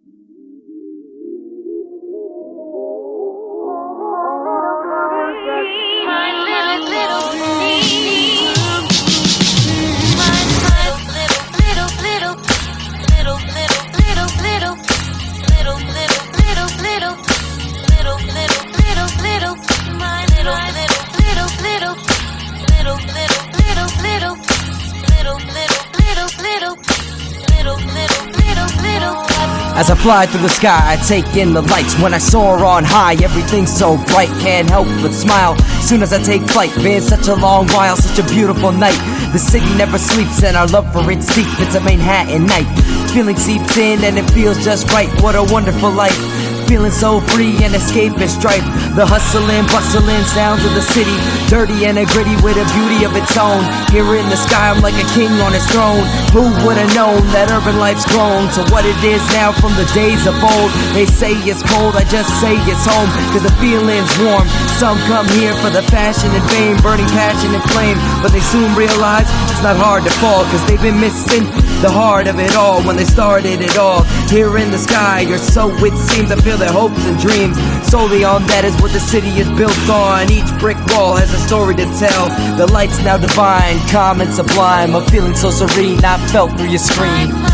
As I fly through the sky, I take in the lights. When I soar on high, everything's so bright, can't help but smile. Soon as I take flight, been such a long while, such a beautiful night. The city never sleeps and our love for it's deep. It's a Manhattan night. Feeling seeps in and it feels just right. What a wonderful life. Feeling so free and escaping strife. The hustling, bustling sounds of the city, dirty and gritty with a beauty of its own. Here in the sky, I'm like a king on his throne. Who would've known that urban life's grown to what it is now from the days of old? They say it's cold, I just say it's home, cause the feeling's warm. Some come here for the fashion and fame, burning passion and flame, but they soon realize it's not hard to fall, cause they've been missing the heart of it all when they started it all. Here in the sky, or so it seems, I feel their hopes and dreams. Solely on that is what the city is built on. Each brick wall has a story to tell. The lights now divine, calm and sublime. A feeling so serene, not felt through your screen.